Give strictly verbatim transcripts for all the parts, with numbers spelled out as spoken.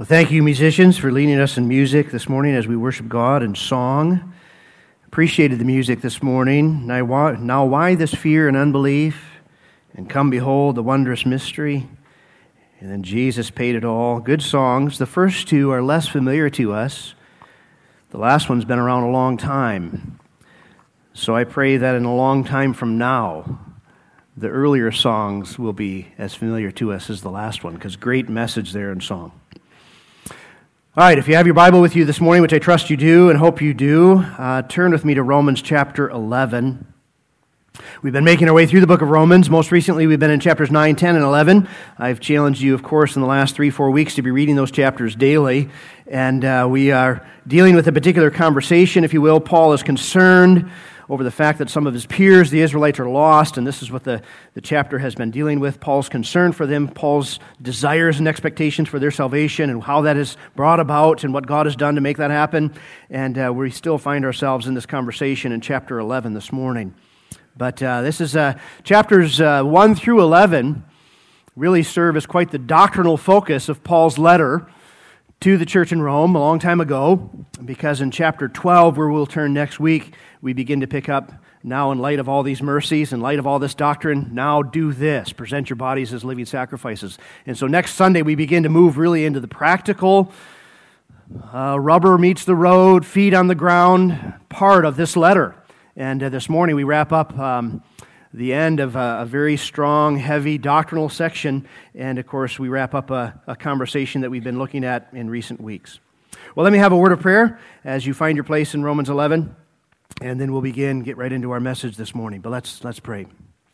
Well, thank you, musicians, for leading us in music this morning as we worship God in song. Appreciated the music this morning. Now why, now why this fear and unbelief? And come behold the wondrous mystery. And then Jesus paid it all. Good songs. The first two are less familiar to us. The last one's been around a long time. So I pray that in a long time from now, the earlier songs will be as familiar to us as the last one, because great message there in song. All right, if you have your Bible with you this morning, which I trust you do and hope you do, uh, turn with me to Romans chapter eleven. We've been making our way through the book of Romans. Most recently, we've been in chapters nine, ten, and eleven. I've challenged you, of course, in the last three, four weeks to be reading those chapters daily. And uh, we are dealing with a particular conversation, if you will. Paul is concerned over the fact that some of his peers, the Israelites, are lost, and this is what the, the chapter has been dealing with. Paul's concern for them, Paul's desires and expectations for their salvation, and how that is brought about, and what God has done to make that happen. And uh, we still find ourselves in this conversation in chapter eleven this morning. But uh, this is uh, chapters uh, one through eleven really serve as quite the doctrinal focus of Paul's letter to the church in Rome a long time ago, because in chapter twelve, where we'll turn next week, we begin to pick up, now in light of all these mercies, in light of all this doctrine, now do this, present your bodies as living sacrifices. And so next Sunday, we begin to move really into the practical, uh, rubber meets the road, feet on the ground part of this letter. And uh, this morning, we wrap up um, the end of a, a very strong, heavy doctrinal section, and of course, we wrap up a, a conversation that we've been looking at in recent weeks. Well, let me have a word of prayer as you find your place in Romans eleven, and then we'll begin, get right into our message this morning. But let's let's pray.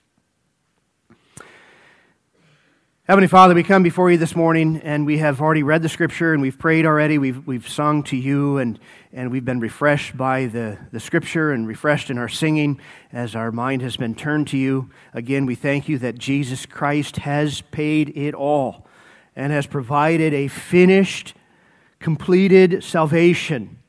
Heavenly Father, we come before you this morning, and we have already read the Scripture, and we've prayed already, we've we've sung to you, and, and we've been refreshed by the, the Scripture and refreshed in our singing as our mind has been turned to you. Again, we thank you that Jesus Christ has paid it all and has provided a finished, completed salvation,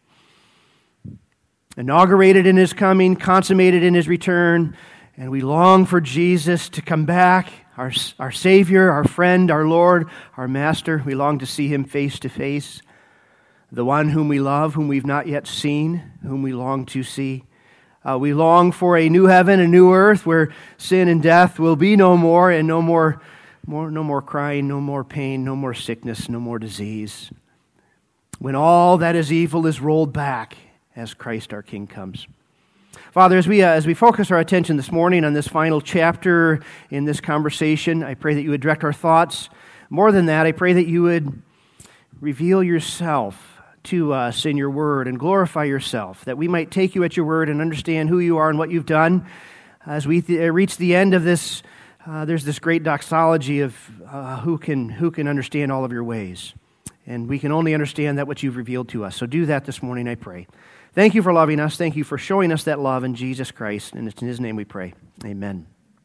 inaugurated in His coming, consummated in His return, and we long for Jesus to come back, Our, our Savior, our friend, our Lord, our Master. We long to see Him face to face. The one whom we love, whom we've not yet seen, whom we long to see. Uh, we long for a new heaven, a new earth, where sin and death will be no more, and no more, more, no more crying, no more pain, no more sickness, no more disease. When all that is evil is rolled back as Christ our King comes. Father, as we uh, as we focus our attention this morning on this final chapter in this conversation, I pray that you would direct our thoughts. More than that, I pray that you would reveal yourself to us in your word and glorify yourself, that we might take you at your word and understand who you are and what you've done. As we th- reach the end of this, uh, there's this great doxology of uh, who can who can understand all of your ways. And we can only understand that which you've revealed to us. So do that this morning, I pray. Thank you for loving us. Thank you for showing us that love in Jesus Christ. And it's in His name we pray. Amen.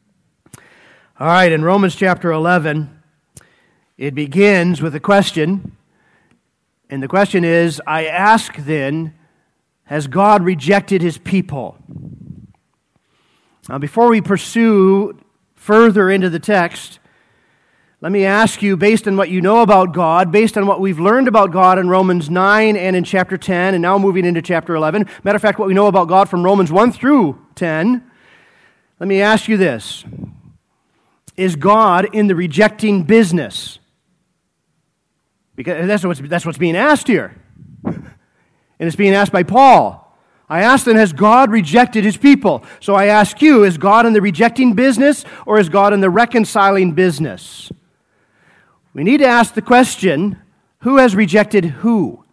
All right, in Romans chapter eleven, it begins with a question. And the question is, I ask then, has God rejected His people? Now, before we pursue further into the text, let me ask you, based on what you know about God, based on what we've learned about God in Romans nine and in chapter ten, and now moving into chapter eleven, matter of fact, what we know about God from Romans one through ten, let me ask you this. Is God in the rejecting business? Because that's what's, that's what's being asked here. And it's being asked by Paul. I ask then, has God rejected His people? So I ask you, is God in the rejecting business, or is God in the reconciling business? We need to ask the question, who has rejected who?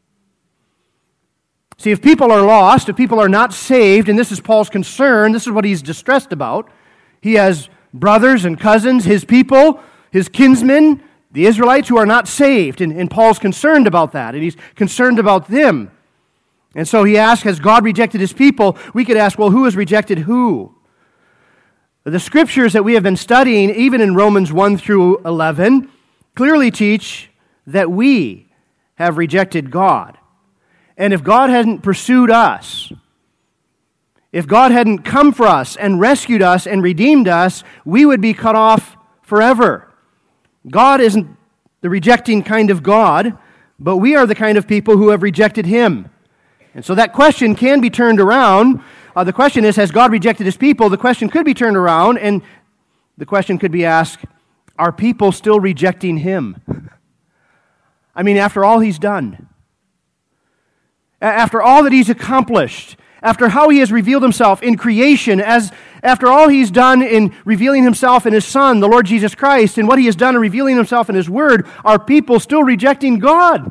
See, if people are lost, if people are not saved, and this is Paul's concern, this is what he's distressed about. He has brothers and cousins, his people, his kinsmen, the Israelites who are not saved, and, and Paul's concerned about that, and he's concerned about them. And so he asks, has God rejected His people? We could ask, well, who has rejected who? The Scriptures that we have been studying, even in Romans one through eleven, clearly teach that we have rejected God. And if God hadn't pursued us, if God hadn't come for us and rescued us and redeemed us, we would be cut off forever. God isn't the rejecting kind of God, but we are the kind of people who have rejected him. And so that question can be turned around. Uh, the question is, has God rejected his people? The question could be turned around, and the question could be asked, are people still rejecting him? I mean, after all he's done, after all that he's accomplished, after how he has revealed himself in creation, as after all he's done in revealing himself in his Son, the Lord Jesus Christ, and what he has done in revealing himself in his Word, are people still rejecting God?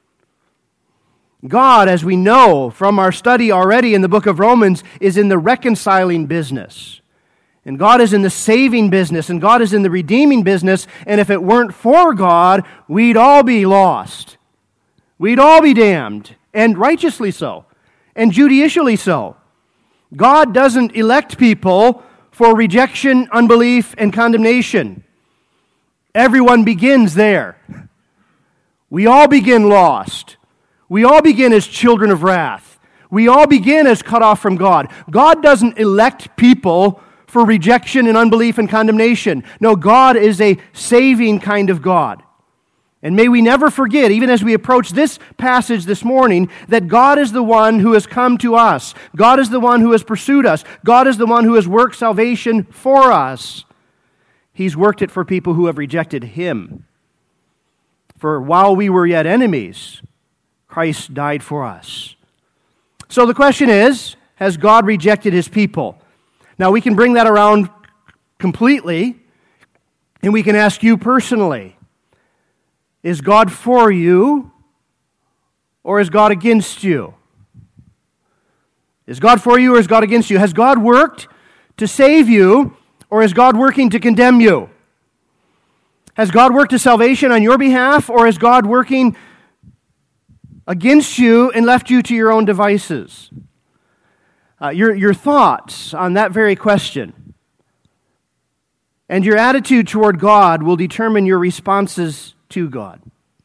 God, as we know from our study already in the book of Romans, is in the reconciling business. And God is in the saving business, and God is in the redeeming business, and if it weren't for God, we'd all be lost. We'd all be damned, and righteously so, and judicially so. God doesn't elect people for rejection, unbelief, and condemnation. Everyone begins there. We all begin lost. We all begin as children of wrath. We all begin as cut off from God. God doesn't elect people for rejection and unbelief and condemnation. No, God is a saving kind of God. And may we never forget, even as we approach this passage this morning, that God is the one who has come to us. God is the one who has pursued us. God is the one who has worked salvation for us. He's worked it for people who have rejected him. For while we were yet enemies, Christ died for us. So the question is, has God rejected his people? Now we can bring that around completely, and we can ask you personally, is God for you, or is God against you? Is God for you, or is God against you? Has God worked to save you, or is God working to condemn you? Has God worked to salvation on your behalf, or is God working against you and left you to your own devices? Uh, your, your thoughts on that very question and your attitude toward God will determine your responses to God.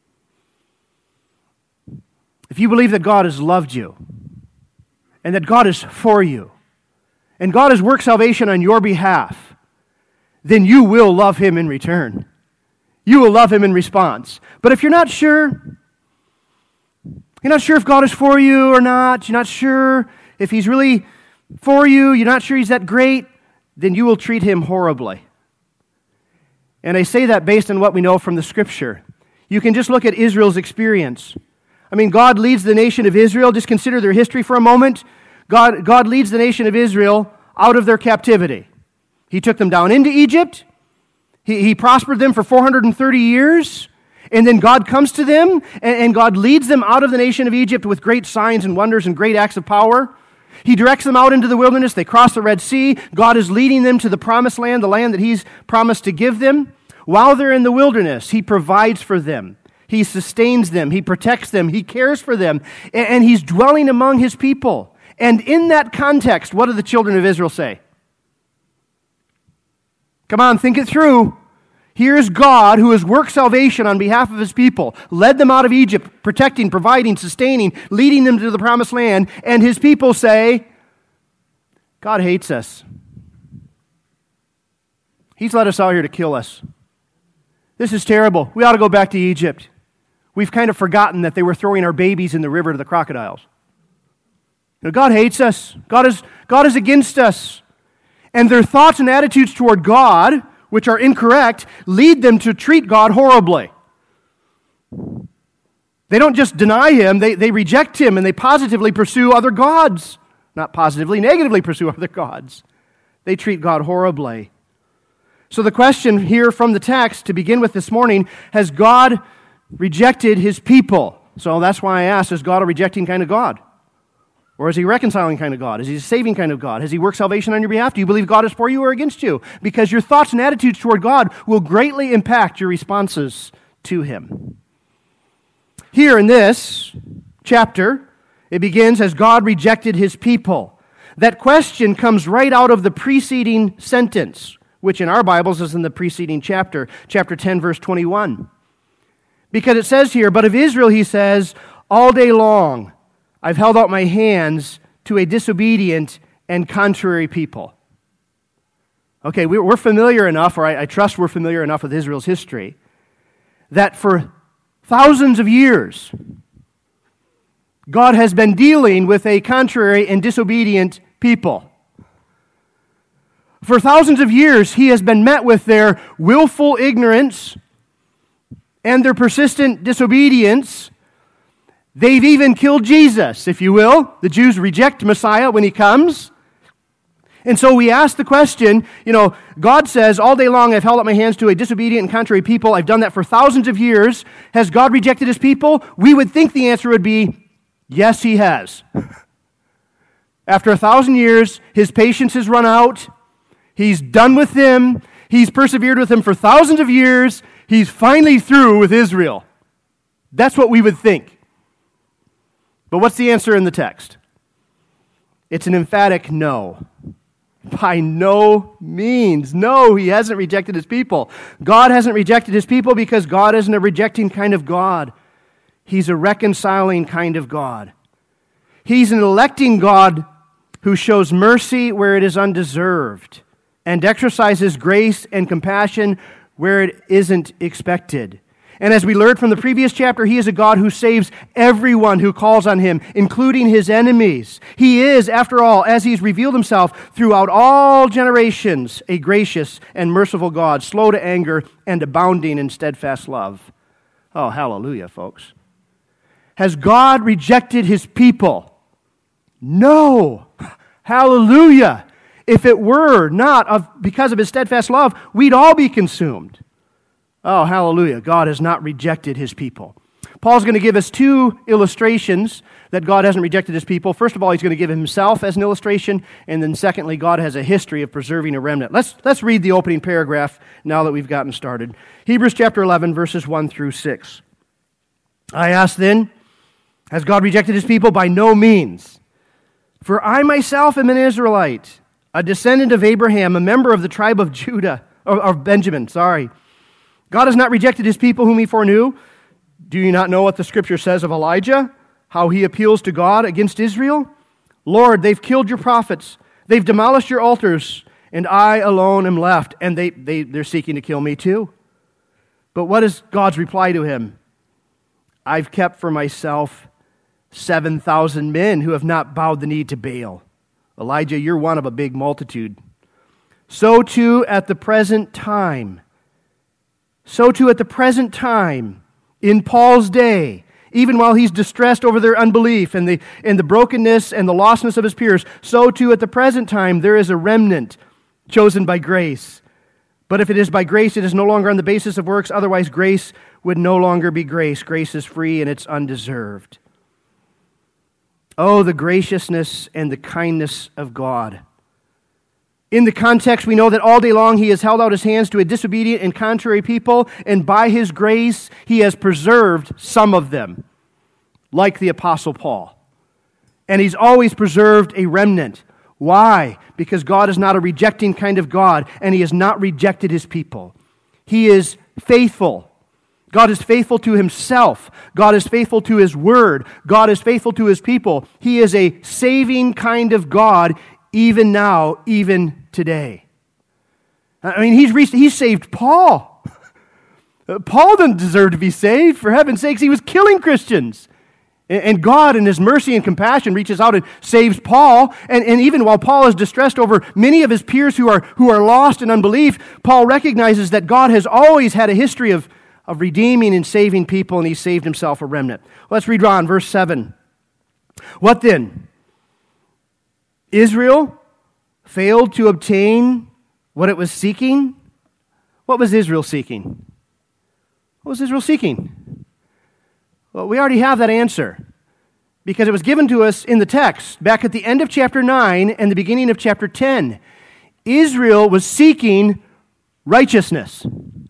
If you believe that God has loved you and that God is for you and God has worked salvation on your behalf, then you will love him in return. You will love him in response. But if you're not sure, you're not sure if God is for you or not, you're not sure if he's really for you, you're not sure he's that great, then you will treat him horribly. And I say that based on what we know from the Scripture. You can just look at Israel's experience. I mean, God leads the nation of Israel. Just consider their history for a moment. God, God leads the nation of Israel out of their captivity. He took them down into Egypt. He, he prospered them for four hundred thirty years. And then God comes to them, and, and God leads them out of the nation of Egypt with great signs and wonders and great acts of power. He directs them out into the wilderness. They cross the Red Sea. God is leading them to the promised land, the land that he's promised to give them. While they're in the wilderness, he provides for them. He sustains them. He protects them. He cares for them. And, and he's dwelling among his people. And in that context, what do the children of Israel say? Come on, think it through. Here's God who has worked salvation on behalf of his people, led them out of Egypt, protecting, providing, sustaining, leading them to the promised land, and his people say, God hates us. He's let us out here to kill us. This is terrible. We ought to go back to Egypt. We've kind of forgotten that they were throwing our babies in the river to the crocodiles. You know, God hates us. God is, God is against us. And their thoughts and attitudes toward God, which are incorrect, lead them to treat God horribly. They don't just deny him, they, they reject him, and they positively pursue other gods. Not positively, negatively pursue other gods. They treat God horribly. So the question here from the text to begin with this morning, has God rejected his people? So that's why I asked, is God a rejecting kind of God? Or is he a reconciling kind of God? Is he a saving kind of God? Has he worked salvation on your behalf? Do you believe God is for you or against you? Because your thoughts and attitudes toward God will greatly impact your responses to him. Here in this chapter, it begins as God rejected his people. That question comes right out of the preceding sentence, which in our Bibles is in the preceding chapter, chapter ten, verse twenty-one. Because it says here, but of Israel, he says, all day long, I've held out my hands to a disobedient and contrary people. Okay, we're familiar enough, or I trust we're familiar enough with Israel's history, that for thousands of years, God has been dealing with a contrary and disobedient people. For thousands of years, he has been met with their willful ignorance and their persistent disobedience. They've even killed Jesus, if you will. The Jews reject Messiah when he comes. And so we ask the question, you know, God says, all day long I've held up my hands to a disobedient and contrary people. I've done that for thousands of years. Has God rejected his people? We would think the answer would be, yes, he has. After a thousand years, his patience has run out. He's done with them. He's persevered with them for thousands of years. He's finally through with Israel. That's what we would think. But what's the answer in the text? It's an emphatic no. By no means. No, he hasn't rejected his people. God hasn't rejected his people because God isn't a rejecting kind of God. He's a reconciling kind of God. He's an electing God who shows mercy where it is undeserved and exercises grace and compassion where it isn't expected. And as we learned from the previous chapter, he is a God who saves everyone who calls on him, including his enemies. He is, after all, as he's revealed himself throughout all generations, a gracious and merciful God, slow to anger and abounding in steadfast love. Oh, hallelujah, folks. Has God rejected his people? No. Hallelujah. If it were not of because of his steadfast love, we'd all be consumed. Oh, hallelujah. God has not rejected his people. Paul's going to give us two illustrations that God hasn't rejected his people. First of all, he's going to give himself as an illustration, and then secondly, God has a history of preserving a remnant. Let's, let's read the opening paragraph now that we've gotten started. Hebrews chapter eleven, verses one through six. I ask then, has God rejected his people? By no means. For I myself am an Israelite, a descendant of Abraham, a member of the tribe of Judah, or of Benjamin, sorry. God has not rejected his people whom he foreknew. Do you not know what the scripture says of Elijah? How he appeals to God against Israel? Lord, they've killed your prophets. They've demolished your altars, and I alone am left. And they, they, they're seeking to kill me too. But what is God's reply to him? I've kept for myself seven thousand men who have not bowed the knee to Baal. Elijah, you're one of a big multitude. So too at the present time, so too at the present time, in Paul's day, even while he's distressed over their unbelief and the, and the brokenness and the lostness of his peers, so too at the present time there is a remnant chosen by grace. But if it is by grace, it is no longer on the basis of works, otherwise grace would no longer be grace. Grace is free and it's undeserved. Oh, the graciousness and the kindness of God. In the context, we know that all day long he has held out his hands to a disobedient and contrary people, and by his grace, he has preserved some of them, like the Apostle Paul. And he's always preserved a remnant. Why? Because God is not a rejecting kind of God, and he has not rejected his people. He is faithful. God is faithful to himself. God is faithful to his word. God is faithful to his people. He is a saving kind of God, even now, even today. I mean, he's reached, he's saved Paul. Paul didn't deserve to be saved. For heaven's sakes, he was killing Christians. And God, in his mercy and compassion, reaches out and saves Paul. And, and even while Paul is distressed over many of his peers who are, who are lost in unbelief, Paul recognizes that God has always had a history of of redeeming and saving people, and he saved himself a remnant. Let's read on, verse seven. What then? Israel failed to obtain what it was seeking? What was Israel seeking? What was Israel seeking? Well, we already have that answer, because it was given to us in the text, back at the end of chapter nine and the beginning of chapter ten. Israel was seeking righteousness.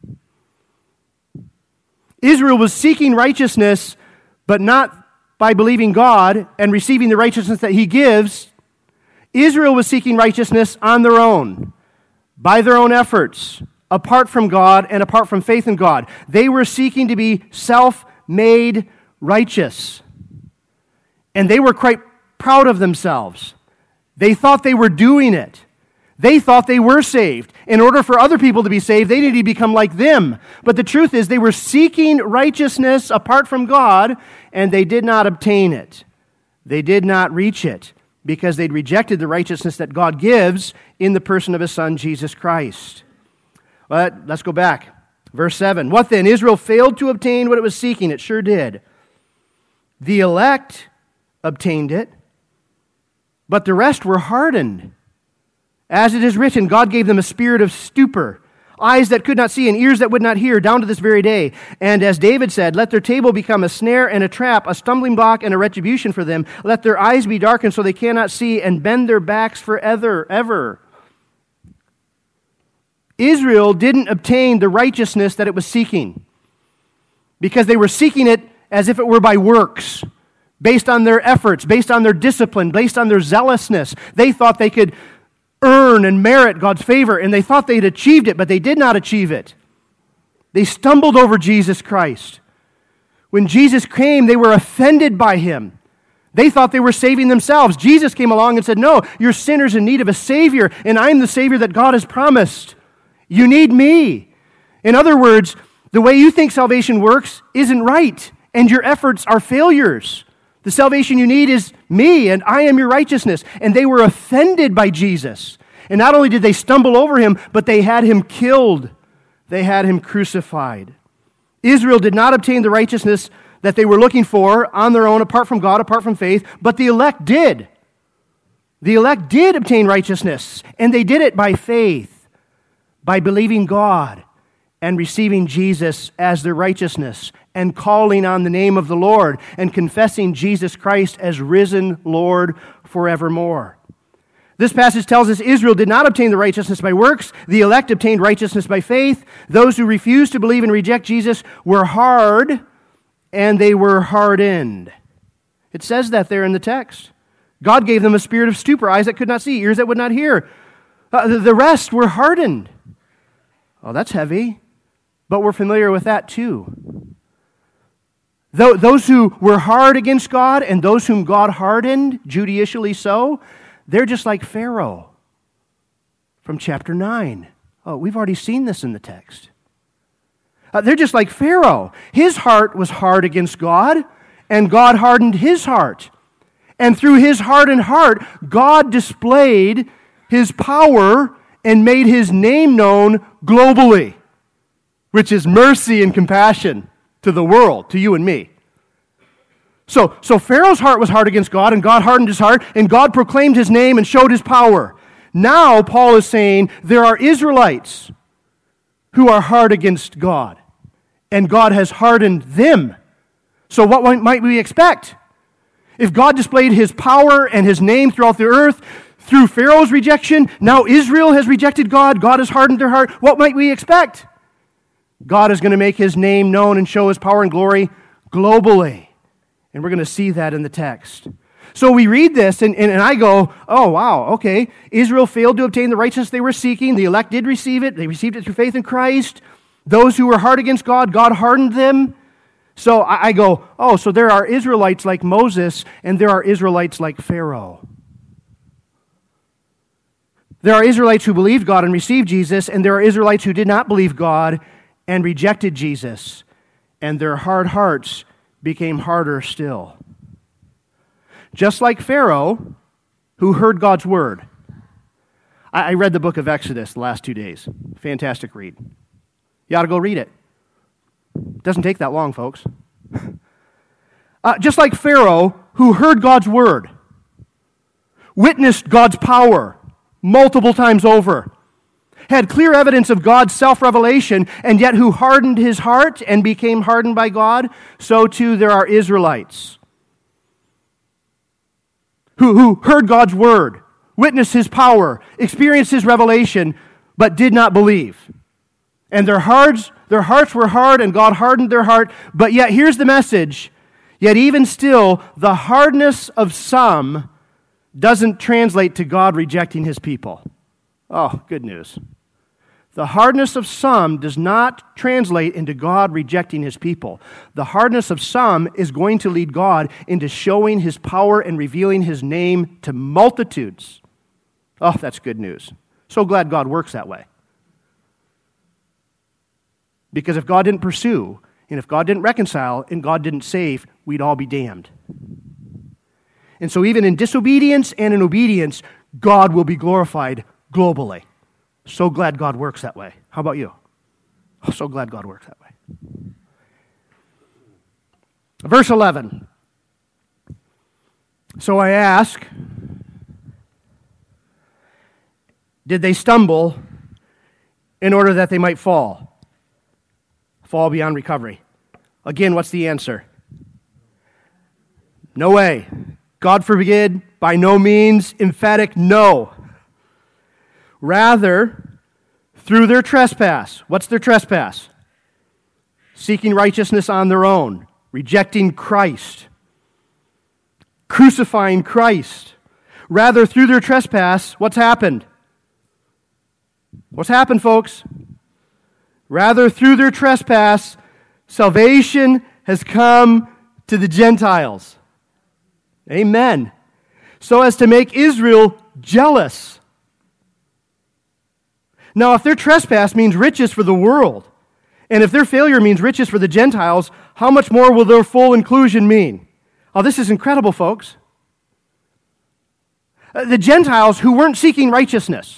Israel was seeking righteousness, but not by believing God and receiving the righteousness that he gives. Israel was seeking righteousness on their own, by their own efforts, apart from God and apart from faith in God. They were seeking to be self-made righteous. And they were quite proud of themselves. They thought they were doing it. They thought they were saved. In order for other people to be saved, they needed to become like them. But the truth is, they were seeking righteousness apart from God, and they did not obtain it. They did not reach it because they'd rejected the righteousness that God gives in the person of His Son, Jesus Christ. But let's go back. Verse seven. What then? Israel failed to obtain what it was seeking. It sure did. The elect obtained it, but the rest were hardened. As it is written, God gave them a spirit of stupor, eyes that could not see and ears that would not hear, down to this very day. And as David said, let their table become a snare and a trap, a stumbling block and a retribution for them. Let their eyes be darkened so they cannot see, and bend their backs forever, ever. Israel didn't obtain the righteousness that it was seeking because they were seeking it as if it were by works, based on their efforts, based on their discipline, based on their zealousness. They thought they could earn and merit God's favor, and they thought they'd achieved it, but they did not achieve it. They stumbled over Jesus Christ. When Jesus came, they were offended by Him. They thought they were saving themselves. Jesus came along and said, no, you're sinners in need of a Savior, and I'm the Savior that God has promised. You need me. In other words, the way you think salvation works isn't right, and your efforts are failures. The salvation you need is me, and I am your righteousness. And they were offended by Jesus. And not only did they stumble over Him, but they had Him killed. They had Him crucified. Israel did not obtain the righteousness that they were looking for on their own, apart from God, apart from faith, but the elect did. The elect did obtain righteousness, and they did it by faith, by believing God and receiving Jesus as their righteousness, and calling on the name of the Lord, and confessing Jesus Christ as risen Lord forevermore. This passage tells us Israel did not obtain the righteousness by works. The elect obtained righteousness by faith. Those who refused to believe and reject Jesus were hard, and they were hardened. It says that there in the text. God gave them a spirit of stupor, eyes that could not see, ears that would not hear. Uh, the rest were hardened. Oh, that's heavy. But we're familiar with that too. Those who were hard against God and those whom God hardened, judicially so, they're just like Pharaoh from chapter nine. Oh, we've already seen this in the text. Uh, they're just like Pharaoh. His heart was hard against God, and God hardened his heart. And through his hardened heart, God displayed His power and made His name known globally, which is mercy and compassion to the world, to you and me. So, so Pharaoh's heart was hard against God, and God hardened his heart, and God proclaimed His name and showed His power. Now, Paul is saying there are Israelites who are hard against God, and God has hardened them. So what might we expect? If God displayed His power and His name throughout the earth through Pharaoh's rejection, now Israel has rejected God, God has hardened their heart, what might we expect? God is going to make His name known and show His power and glory globally. And we're going to see that in the text. So we read this, and, and, and I go, oh, wow, okay. Israel failed to obtain the righteousness they were seeking. The elect did receive it. They received it through faith in Christ. Those who were hard against God, God hardened them. So I, I go, oh, so there are Israelites like Moses, and there are Israelites like Pharaoh. There are Israelites who believed God and received Jesus, and there are Israelites who did not believe God and rejected Jesus, and their hard hearts became harder still. Just like Pharaoh, who heard God's word. I, I read the book of Exodus the last two days. Fantastic read. You ought to go read it. It doesn't take that long, folks. uh, just like Pharaoh, who heard God's word, witnessed God's power multiple times over, had clear evidence of God's self-revelation, and yet who hardened his heart and became hardened by God, so too there are Israelites who, who heard God's word, witnessed His power, experienced His revelation, but did not believe. And their hearts, their hearts were hard, and God hardened their heart. But yet, here's the message. Yet even still, the hardness of some doesn't translate to God rejecting His people. Oh, good news. The hardness of some does not translate into God rejecting His people. The hardness of some is going to lead God into showing His power and revealing His name to multitudes. Oh, that's good news. So glad God works that way. Because if God didn't pursue, and if God didn't reconcile, and God didn't save, we'd all be damned. And so even in disobedience and in obedience, God will be glorified globally. So glad God works that way. How about you? Oh, so glad God works that way. Verse eleven. So I ask, did they stumble in order that they might fall? Fall beyond recovery. Again, what's the answer? No way. God forbid, by no means, emphatic no. Rather, through their trespass. What's their trespass? Seeking righteousness on their own, rejecting Christ, crucifying Christ. Rather, through their trespass, what's happened? What's happened, folks? Rather, through their trespass, salvation has come to the Gentiles. Amen. So as to make Israel jealous. Now, if their trespass means riches for the world, and if their failure means riches for the Gentiles, how much more will their full inclusion mean? Oh, this is incredible, folks. The Gentiles who weren't seeking righteousness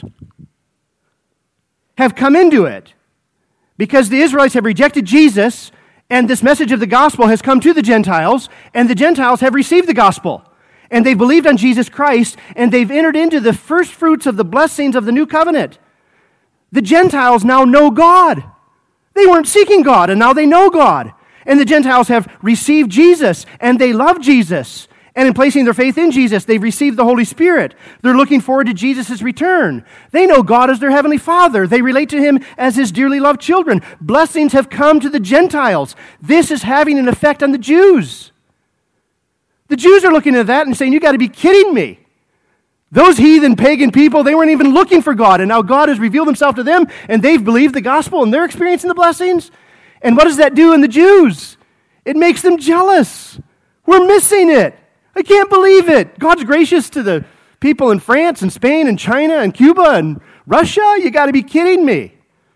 have come into it because the Israelites have rejected Jesus, and this message of the gospel has come to the Gentiles, and the Gentiles have received the gospel. And they've believed on Jesus Christ, and they've entered into the first fruits of the blessings of the new covenant. The Gentiles now know God. They weren't seeking God, and now they know God. And the Gentiles have received Jesus, and they love Jesus. And in placing their faith in Jesus, they've received the Holy Spirit. They're looking forward to Jesus' return. They know God as their Heavenly Father. They relate to Him as His dearly loved children. Blessings have come to the Gentiles. This is having an effect on the Jews. The Jews are looking at that and saying, you got to be kidding me. Those heathen pagan people, they weren't even looking for God, and now God has revealed Himself to them, and they've believed the gospel, and they're experiencing the blessings. And what does that do in the Jews? It makes them jealous. We're missing it. I can't believe it. God's gracious to the people in France and Spain and China and Cuba and Russia. You got to be kidding me.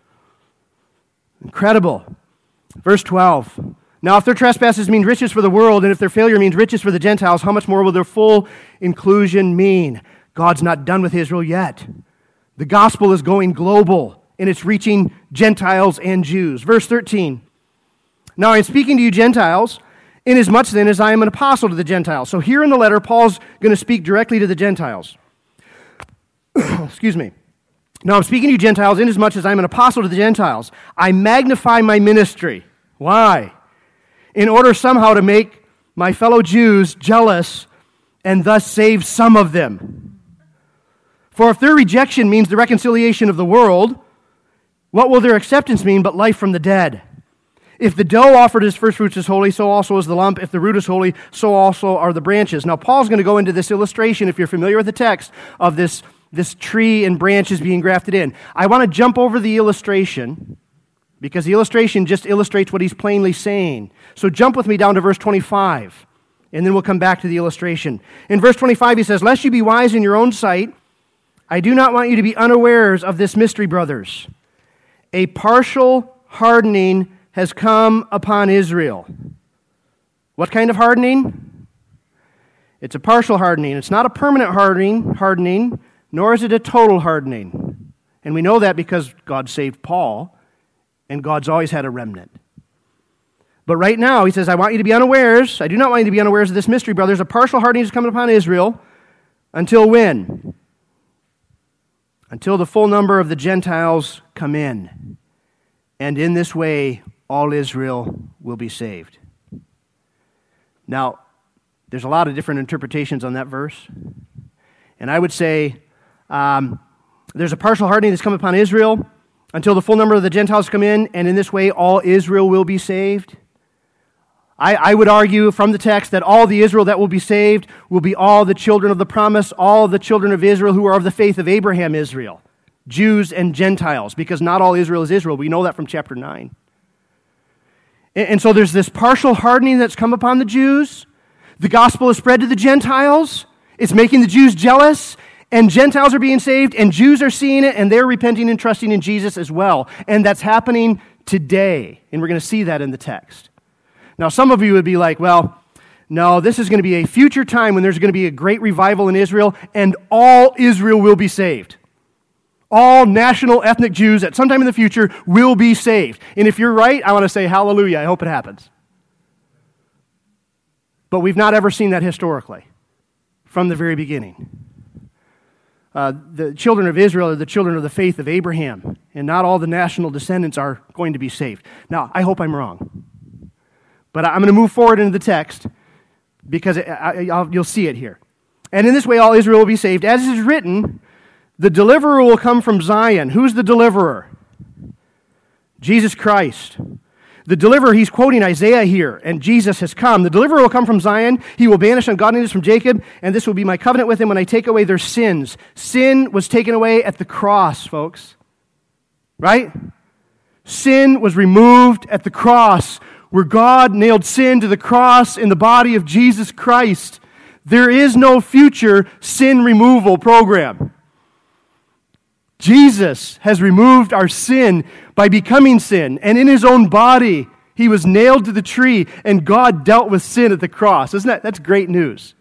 Incredible. Verse twelve. Now, if their trespasses mean riches for the world, and if their failure means riches for the Gentiles, how much more will their full inclusion mean? God's not done with Israel yet. The gospel is going global, and it's reaching Gentiles and Jews. Verse thirteen. Now, I'm speaking to you Gentiles, inasmuch then as I am an apostle to the Gentiles. So here in the letter, Paul's going to speak directly to the Gentiles. Excuse me. Now, I'm speaking to you Gentiles, inasmuch as I am an apostle to the Gentiles. I magnify my ministry. Why? In order somehow to make my fellow Jews jealous and thus save some of them. For if their rejection means the reconciliation of the world, what will their acceptance mean but life from the dead? If the dough offered as first fruits is holy, so also is the lump. If the root is holy, so also are the branches. Now, Paul's going to go into this illustration, if you're familiar with the text, of this, this tree and branches being grafted in. I want to jump over the illustration, because the illustration just illustrates what he's plainly saying. So jump with me down to verse twenty-five, and then we'll come back to the illustration. In verse twenty-five, he says, "Lest you be wise in your own sight, I do not want you to be unawares of this mystery, brothers. A partial hardening has come upon Israel." What kind of hardening? It's a partial hardening. It's not a permanent hardening, hardening, nor is it a total hardening. And we know that because God saved Paul, and God's always had a remnant. But right now, he says, I want you to be unawares. I do not want you to be unawares of this mystery, brothers. A partial hardening is coming upon Israel. Until when? Until the full number of the Gentiles come in. And in this way, all Israel will be saved. Now, there's a lot of different interpretations on that verse. And I would say um, there's a partial hardening that's come upon Israel until the full number of the Gentiles come in, and in this way all Israel will be saved. I, I would argue from the text that all the Israel that will be saved will be all the children of the promise, all the children of Israel who are of the faith of Abraham, Israel, Jews and Gentiles, because not all Israel is Israel. We know that from chapter nine. And, and so there's this partial hardening that's come upon the Jews. The gospel is spread to the Gentiles. It's making the Jews jealous. And Gentiles are being saved, and Jews are seeing it, and they're repenting and trusting in Jesus as well. And that's happening today. And we're going to see that in the text. Now, some of you would be like, well, no, this is going to be a future time when there's going to be a great revival in Israel, and all Israel will be saved. All national ethnic Jews at some time in the future will be saved. And if you're right, I want to say hallelujah. I hope it happens. But we've not ever seen that historically from the very beginning. Uh, the children of Israel are the children of the faith of Abraham, and not all the national descendants are going to be saved. Now, I hope I'm wrong. But I'm going to move forward into the text because I, I, I'll, you'll see it here. And in this way, all Israel will be saved. As is written, the deliverer will come from Zion. Who's the deliverer? Jesus Christ. The deliverer, he's quoting Isaiah here, and Jesus has come. The deliverer will come from Zion. He will banish ungodliness from Jacob, and this will be my covenant with him when I take away their sins. Sin was taken away at the cross, folks. Right? Sin was removed at the cross, where God nailed sin to the cross in the body of Jesus Christ. There is no future sin removal program. Jesus has removed our sin by becoming sin, and in his own body, he was nailed to the tree, and God dealt with sin at the cross. Isn't that, that's great news.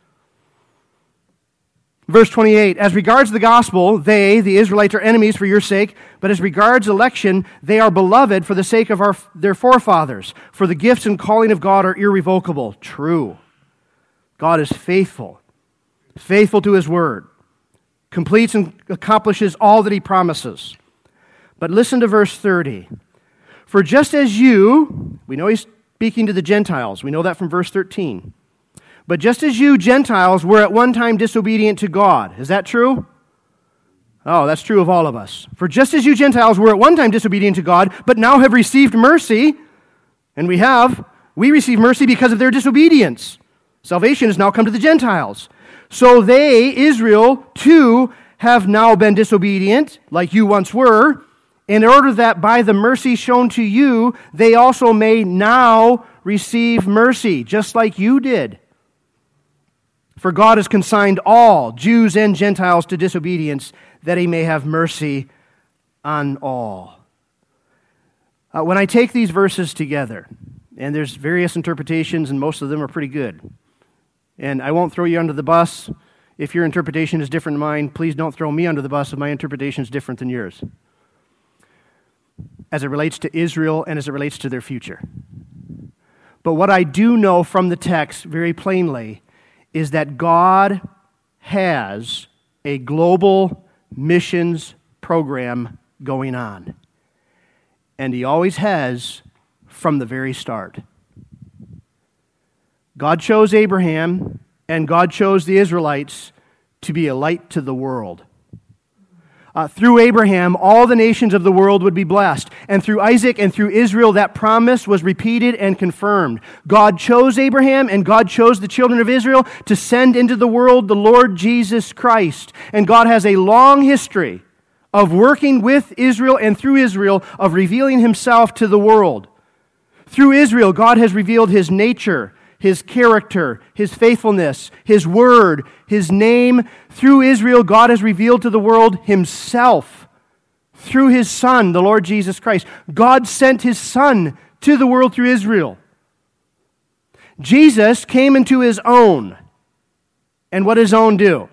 Verse twenty-eight, as regards the gospel, they, the Israelites, are enemies for your sake, but as regards election, they are beloved for the sake of our, their forefathers, for the gifts and calling of God are irrevocable. True. God is faithful, faithful to his word, completes and accomplishes all that he promises. But listen to verse thirty. For just as you, we know he's speaking to the Gentiles. We know that from verse thirteen. But just as you, Gentiles, were at one time disobedient to God. Is that true? Oh, that's true of all of us. For just as you, Gentiles, were at one time disobedient to God, but now have received mercy, and we have, we receive mercy because of their disobedience. Salvation has now come to the Gentiles. So they, Israel, too, have now been disobedient, like you once were, in order that by the mercy shown to you, they also may now receive mercy, just like you did. For God has consigned all, Jews and Gentiles, to disobedience, that he may have mercy on all. Uh, when I take these verses together, and there's various interpretations, and most of them are pretty good, and I won't throw you under the bus. If your interpretation is different than mine, please don't throw me under the bus if my interpretation is different than yours, as it relates to Israel and as it relates to their future. But what I do know from the text very plainly is that God has a global missions program going on. And he always has from the very start. God chose Abraham and God chose the Israelites to be a light to the world. Uh, through Abraham, all the nations of the world would be blessed. And through Isaac and through Israel, that promise was repeated and confirmed. God chose Abraham and God chose the children of Israel to send into the world the Lord Jesus Christ. And God has a long history of working with Israel and through Israel of revealing himself to the world. Through Israel, God has revealed his nature, his character, his faithfulness, his word, his name. Through Israel, God has revealed to the world himself through his Son, the Lord Jesus Christ. God sent his Son to the world through Israel. Jesus came into his own. And what did his own do?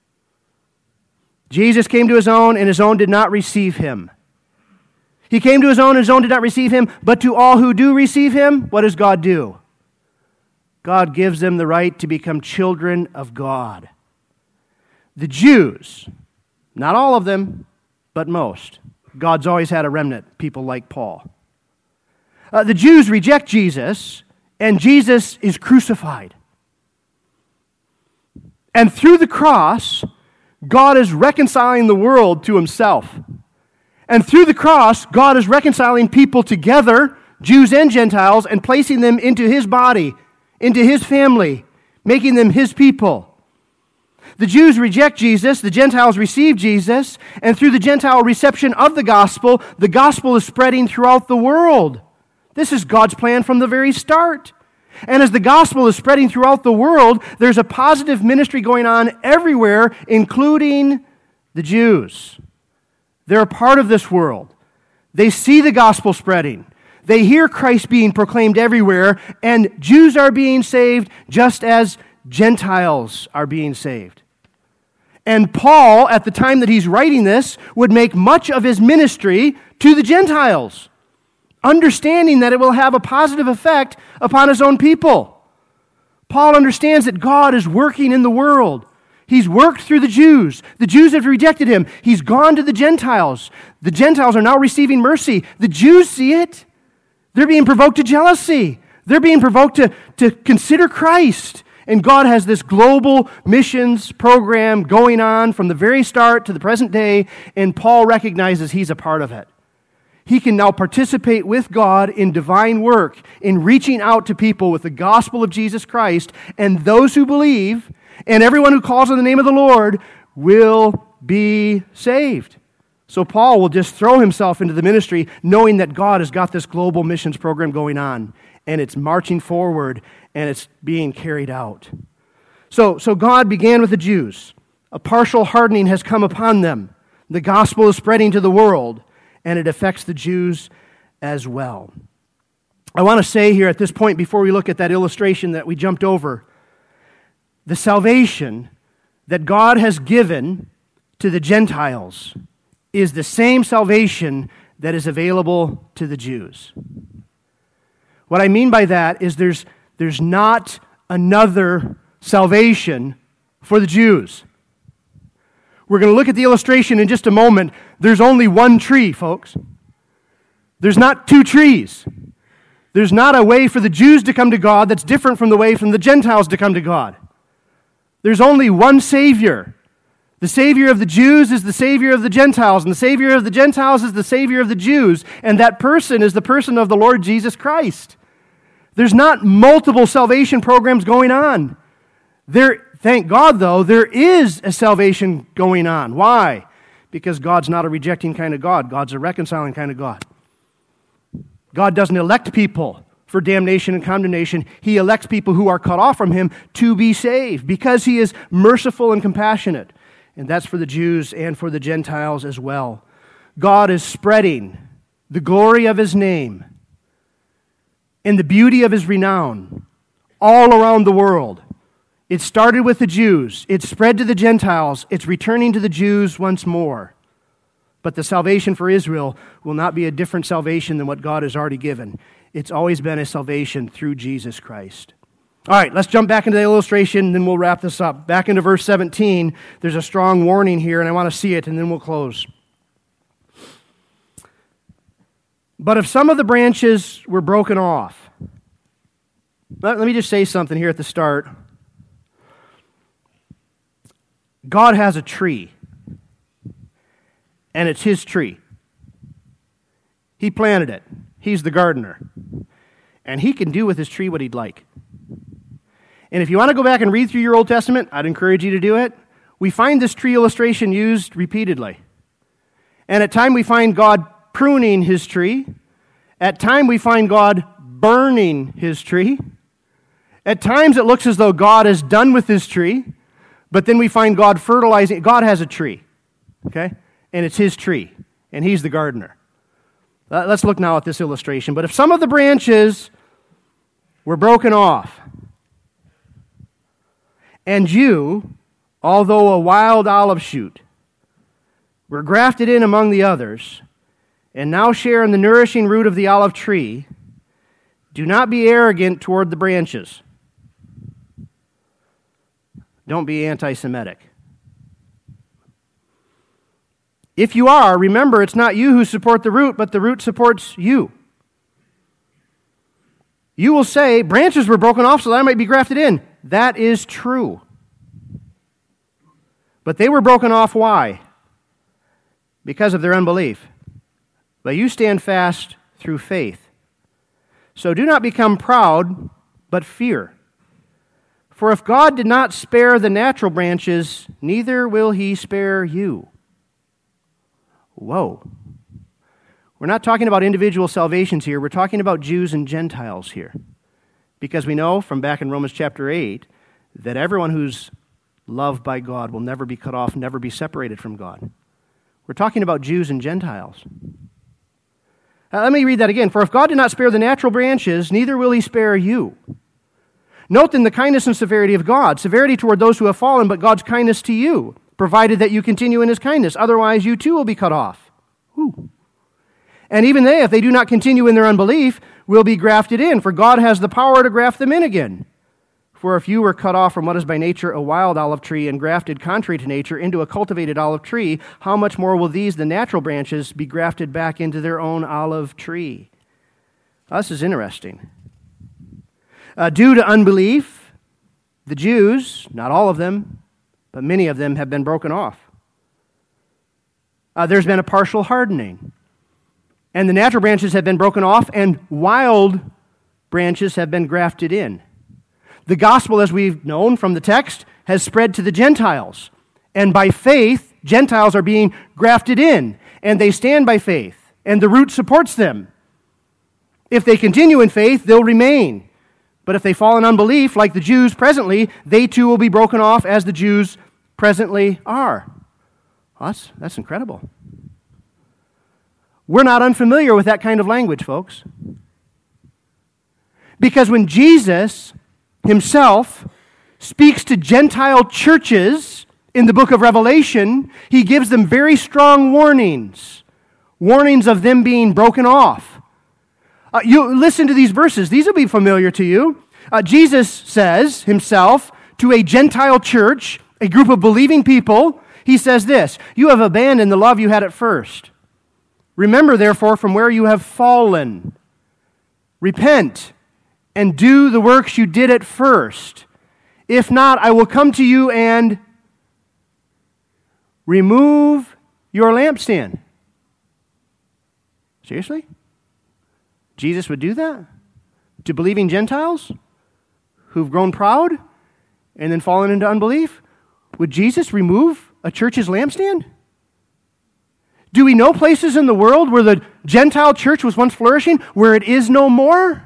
Jesus came to his own, and his own did not receive him. He came to his own, and his own did not receive him. But to all who do receive him, what does God do? God gives them the right to become children of God. The Jews, not all of them, but most. God's always had a remnant, people like Paul. Uh, the Jews reject Jesus, and Jesus is crucified. And through the cross, God is reconciling the world to himself. And through the cross, God is reconciling people together, Jews and Gentiles, and placing them into his body, into his family, making them his people. The Jews reject Jesus, the Gentiles receive Jesus, and through the Gentile reception of the gospel, the gospel is spreading throughout the world. This is God's plan from the very start. And as the gospel is spreading throughout the world, there's a positive ministry going on everywhere, including the Jews. They're a part of this world. They see the gospel spreading. They hear Christ being proclaimed everywhere, and Jews are being saved just as Gentiles are being saved. And Paul, at the time that he's writing this, would make much of his ministry to the Gentiles, understanding that it will have a positive effect upon his own people. Paul understands that God is working in the world. He's worked through the Jews. The Jews have rejected him. He's gone to the Gentiles. The Gentiles are now receiving mercy. The Jews see it. They're being provoked to jealousy. They're being provoked to, to consider Christ. And God has this global missions program going on from the very start to the present day, and Paul recognizes he's a part of it. He can now participate with God in divine work, in reaching out to people with the gospel of Jesus Christ, and those who believe, and everyone who calls on the name of the Lord will be saved. So Paul will just throw himself into the ministry knowing that God has got this global missions program going on, and it's marching forward, and it's being carried out. So, so God began with the Jews. A partial hardening has come upon them. The gospel is spreading to the world, and it affects the Jews as well. I want to say here at this point, before we look at that illustration that we jumped over, the salvation that God has given to the Gentiles is the same salvation that is available to the Jews. What I mean by that is there's, there's not another salvation for the Jews. We're going to look at the illustration in just a moment. There's only one tree, folks. There's not two trees. There's not a way for the Jews to come to God that's different from the way from the Gentiles to come to God. There's only one Savior. The Savior of the Jews is the Savior of the Gentiles, and the Savior of the Gentiles is the Savior of the Jews, and that person is the person of the Lord Jesus Christ. There's not multiple salvation programs going on. There, thank God, though, there is a salvation going on. Why? Because God's not a rejecting kind of God. God's a reconciling kind of God. God doesn't elect people for damnation and condemnation. He elects people who are cut off from Him to be saved because He is merciful and compassionate. And that's for the Jews and for the Gentiles as well. God is spreading the glory of His name and the beauty of His renown all around the world. It started with the Jews. It spread to the Gentiles. It's returning to the Jews once more. But the salvation for Israel will not be a different salvation than what God has already given. It's always been a salvation through Jesus Christ. All right, let's jump back into the illustration, and then we'll wrap this up. Back into verse seventeen, there's a strong warning here, and I want to see it, and then we'll close. But if some of the branches were broken off, let, let me just say something here at the start. God has a tree, and it's His tree. He planted it. He's the gardener. And He can do with His tree what He'd like. And if you want to go back and read through your Old Testament, I'd encourage you to do it. We find this tree illustration used repeatedly. And at times we find God pruning His tree. At times we find God burning His tree. At times it looks as though God is done with His tree. But then we find God fertilizing. God has a tree. Okay? And it's His tree. And He's the gardener. Uh, let's look now at this illustration. But if some of the branches were broken off, and you, although a wild olive shoot, were grafted in among the others, and now share in the nourishing root of the olive tree, do not be arrogant toward the branches. Don't be anti-Semitic. If you are, remember it's not you who support the root, but the root supports you. You will say, branches were broken off so that I might be grafted in. That is true. But they were broken off, why? Because of their unbelief. But you stand fast through faith. So do not become proud, but fear. For if God did not spare the natural branches, neither will He spare you. Whoa. We're not talking about individual salvations here. We're talking about Jews and Gentiles here. Because we know from back in Romans chapter eight that everyone who's loved by God will never be cut off, never be separated from God. We're talking about Jews and Gentiles. Uh, let me read that again. For if God did not spare the natural branches, neither will he spare you. Note then the kindness and severity of God. Severity toward those who have fallen, but God's kindness to you, provided that you continue in his kindness. Otherwise, you too will be cut off. Whew. And even they, if they do not continue in their unbelief, will be grafted in, for God has the power to graft them in again. For if you were cut off from what is by nature a wild olive tree and grafted contrary to nature into a cultivated olive tree, how much more will these, the natural branches, be grafted back into their own olive tree? This is interesting. Uh, due to unbelief, the Jews, not all of them, but many of them have been broken off. Uh, there's been a partial hardening. And the natural branches have been broken off, and wild branches have been grafted in. The gospel, as we've known from the text, has spread to the Gentiles. And by faith, Gentiles are being grafted in, and they stand by faith, and the root supports them. If they continue in faith, they'll remain. But if they fall in unbelief, like the Jews presently, they too will be broken off as the Jews presently are. Well, that's, that's incredible. We're not unfamiliar with that kind of language, folks. Because when Jesus himself speaks to Gentile churches in the book of Revelation, he gives them very strong warnings. Warnings of them being broken off. Uh, you listen to these verses. These will be familiar to you. Uh, Jesus says himself to a Gentile church, a group of believing people, he says this, "You have abandoned the love you had at first. Remember, therefore, from where you have fallen. Repent and do the works you did at first. If not, I will come to you and remove your lampstand." Seriously? Jesus would do that? To believing Gentiles who've grown proud and then fallen into unbelief? Would Jesus remove a church's lampstand? Do we know places in the world where the Gentile church was once flourishing, where it is no more?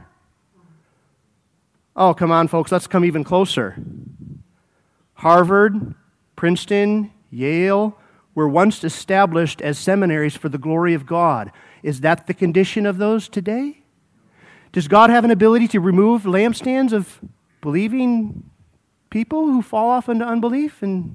Oh, come on, folks, let's come even closer. Harvard, Princeton, Yale were once established as seminaries for the glory of God. Is that the condition of those today? Does God have an ability to remove lampstands of believing people who fall off into unbelief? And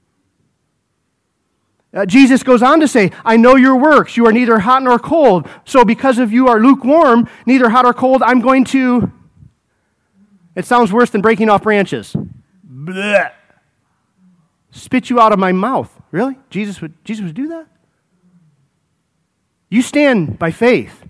uh, Jesus goes on to say, "I know your works. You are neither hot nor cold. So because of you are lukewarm, neither hot or cold, I'm going to..." It sounds worse than breaking off branches. Blech. Spit you out of my mouth. Really? Jesus would, Jesus would do that? You stand by faith.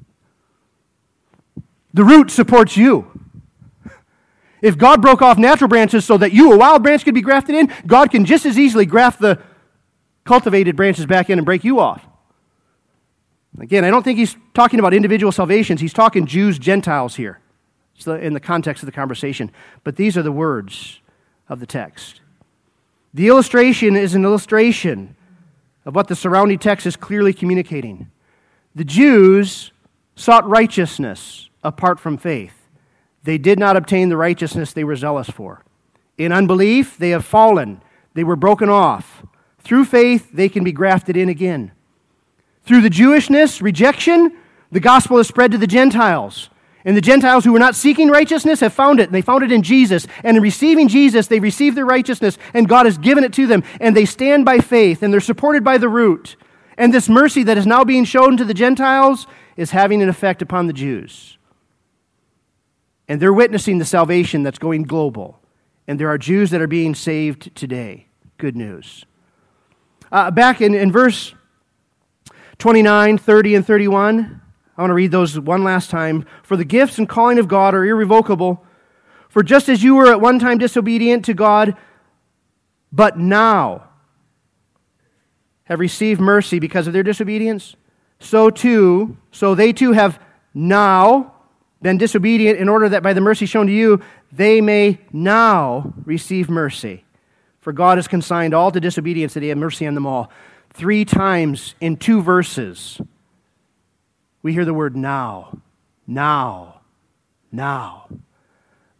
The root supports you. If God broke off natural branches so that you, a wild branch, could be grafted in, God can just as easily graft the cultivated branches back in and break you off. Again, I don't think he's talking about individual salvations. He's talking Jews, Gentiles here. It's the, in the context of the conversation. But these are the words of the text. The illustration is an illustration of what the surrounding text is clearly communicating. The Jews sought righteousness apart from faith. They did not obtain the righteousness they were zealous for. In unbelief, they have fallen. They were broken off. Through faith, they can be grafted in again. Through the Jewishness, rejection, the gospel is spread to the Gentiles. And the Gentiles who were not seeking righteousness have found it, and they found it in Jesus. And in receiving Jesus, they received their righteousness, and God has given it to them. And they stand by faith, and they're supported by the root. And this mercy that is now being shown to the Gentiles is having an effect upon the Jews. And they're witnessing the salvation that's going global. And there are Jews that are being saved today. Good news. Uh, back in, in verse twenty-nine, thirty, and thirty-one, I want to read those one last time. "For the gifts and calling of God are irrevocable. For just as you were at one time disobedient to God, but now have received mercy because of their disobedience, so too, so they too have now been disobedient in order that by the mercy shown to you, they may now receive mercy. For God has consigned all to disobedience that he have mercy on them all." Three times in two verses, we hear the word now, now, now.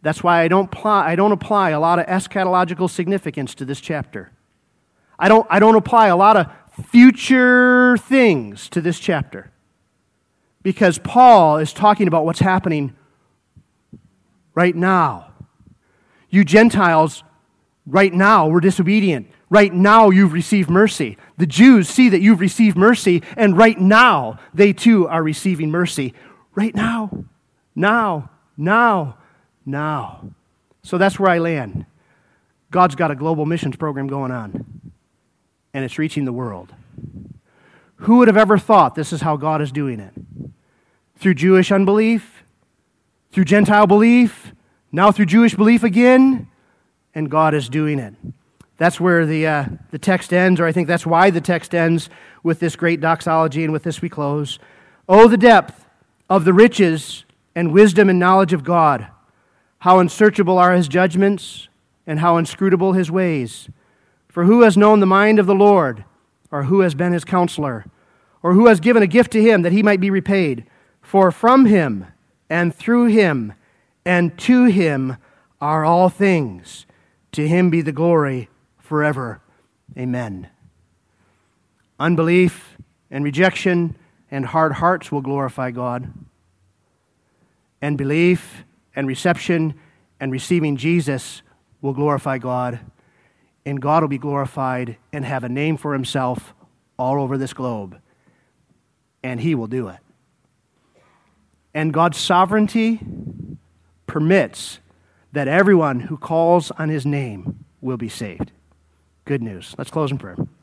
That's why I don't apply, I don't apply a lot of eschatological significance to this chapter. I don't, I don't apply a lot of future things to this chapter. Because Paul is talking about what's happening right now. You Gentiles, right now, were disobedient. Right now, you've received mercy. The Jews see that you've received mercy, and right now, they too are receiving mercy. Right now, now, now, now. So that's where I land. God's got a global missions program going on, and it's reaching the world. Who would have ever thought this is how God is doing it? Through Jewish unbelief, through Gentile belief, now through Jewish belief again, and God is doing it. That's where the uh, the text ends, or I think that's why the text ends with this great doxology, and with this we close. Oh, the depth of the riches and wisdom and knowledge of God! How unsearchable are His judgments, and how inscrutable His ways! For who has known the mind of the Lord, or who has been His counselor, or who has given a gift to Him that He might be repaid? For from Him, and through Him, and to Him are all things. To Him be the glory forever. Amen. Unbelief and rejection and hard hearts will glorify God. And belief and reception and receiving Jesus will glorify God. And God will be glorified and have a name for Himself all over this globe. And He will do it. And God's sovereignty permits that everyone who calls on His name will be saved. Good news. Let's close in prayer.